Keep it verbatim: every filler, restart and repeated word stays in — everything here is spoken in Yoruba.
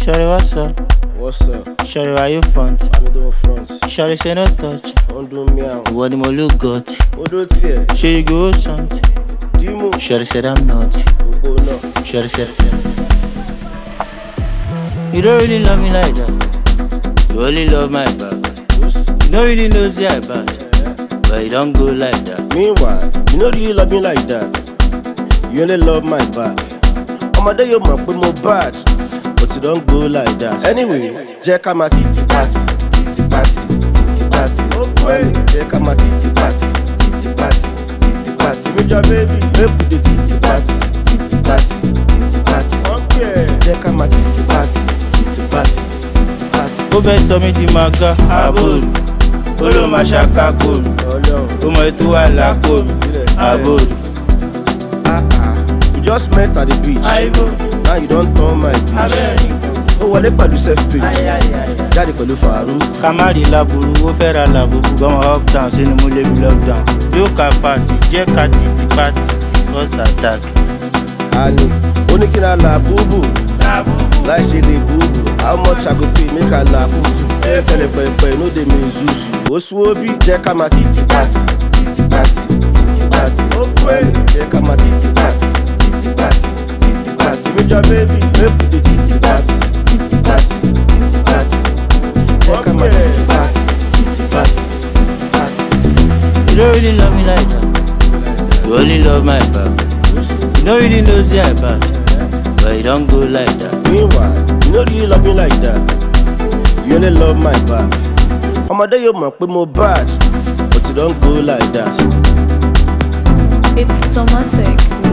Shorty, what's up? What's up? Shorty, why you front? I'm doing front. Shorty, say no touch. Don't do me out. What the mo look got? What do you Sure you go something. Dimo. Shorty said I'm not. Oh no. Shorty said, you don't really love me like that. You only love my back. You don't really know see I bad, but you don't go like that. Meanwhile, you know you love me like that. You only love my back. On my day you might put more bad, but you don't go like that. Anyway, check out my titty party, titty party, titty party. Okay. Check out my titty party, titty party, titty party. Major baby, make with the titty party, titty party, titty party. Okay. Check out my titty party, titty party, titty party. Ó fẹ́ sọ mí di màgá àbòrò, ó ló máa ṣàkàkò mi, ó mọ ètò wà lápò mi àbòrò. Ah ah, we just met at the beach. Now you don't turn my bitch. Ó wọlé pẹ̀lú self-page, jáde pẹ̀lú Farouk. Ká má rí laburu, ó fẹ́ ra làbùkù, gbọ́mọ up down sínú mú lébi lockdown. Yóò ka pàtì, jẹ́ ká títí pàtì tí first attack. Àní, ó ní kí n ra làbúbù, láì ṣe lè búbù. How much I go pay make I làbúbù? Tẹ́lẹ̀ pẹ̀pẹ̀ no dey me zuzu. Ó sún óbí, jẹ́ ká máa títí pàtì, títí pàtì, títí pàtì. Jẹ́ ká máa títí pàtì, títí pàtì, títí pàtì. Major baby, make we dey títí pàtì, títí pàtì, títí pàtì. Jẹ́ ká máa títí pàtì, títí pàtì, títí pàtì. You don't really love me like that. You only love my back. You don't really know see I bad, but you don't go like that. Meanwhile, you know you love me like that. You only love my back. Ọmọdé yóò mọ̀ pé mo bad, but you don't go like that. It's Tomatic.